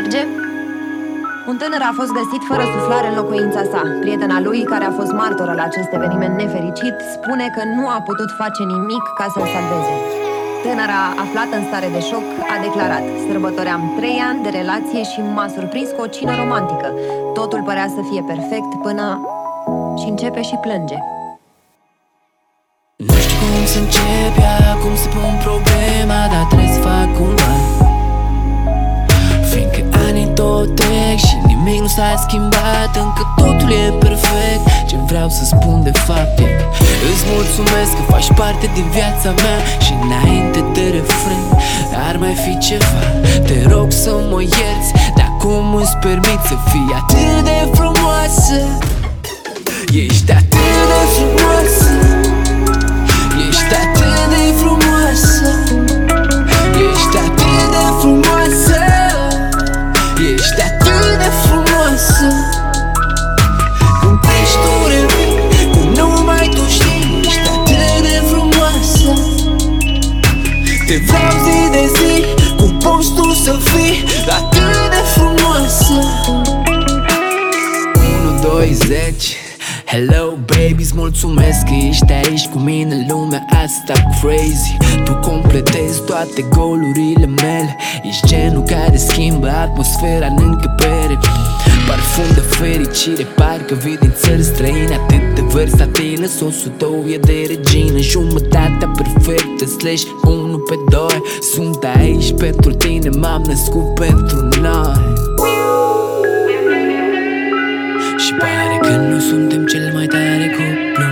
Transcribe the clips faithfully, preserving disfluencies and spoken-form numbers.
merge? Un tânăr a fost găsit fără suflare în locuința sa. Prietena lui, care a fost martoră la acest eveniment nefericit, spune că nu a putut face nimic ca să-l salveze. Tânăra, aflată în stare de șoc, a declarat: sărbătoream trei ani de relație și m-a surprins cu o cină romantică. Totul părea să fie perfect până... și începe și plânge. Nu știu cum să încep, cum să pun problema, dar trebuie să fac cumva, fiindcă anii tot trec și nimic nu s-a schimbat. Încă totul e perfect. Ce vreau să spun de fapt e: îți mulțumesc că faci parte din viața mea. Și înainte de refren ar mai fi ceva. Te rog să mă ierți, dar cum îți permit să fii atât de frumoasă? Ești atât de frumoasă. Ești atât de frumoasă. Ești atât de frumoasă. Ești atât de frumoasă. Cum pleci tu revii, cum numai tu știi. Ești atât de frumoasă. Te vreau zi de zi, cum poți tu să fii atât de frumoasă. Unu, doi, zece. Hello baby, îți mulțumesc că ești aici cu mine. Lumea asta crazy, tu completezi toate golurile mele. Ești genul care schimbă atmosfera în încăpere. Parfum de fericire, parcă vii din țări străine. Atât de versatilă, sosul tău e de regină. Jumătatea perfectă, slash unu pe doi. Sunt aici pentru tine, m-am născut pentru noi. Și pare că nu suntem cel mai tare cuplu.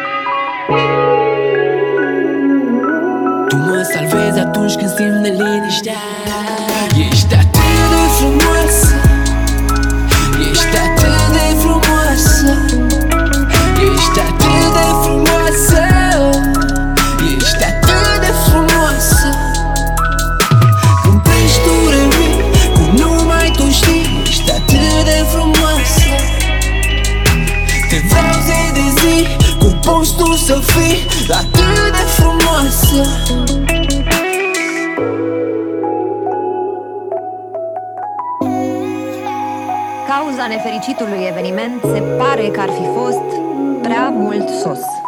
Tu mă salvezi atunci când simt neliniștea. Ești atât de frumoasă. Ești atât de frumoasă. Ești atât de frumoasă. Ești atât de frumoasă. Când pleci tu revii, cum numai tu știi. Ești atât de frumoasă. Te vreau zi de zi, cum poți tu să fii atât de frumoasă. Cauza nefericitului eveniment se pare că ar fi fost prea mult sos.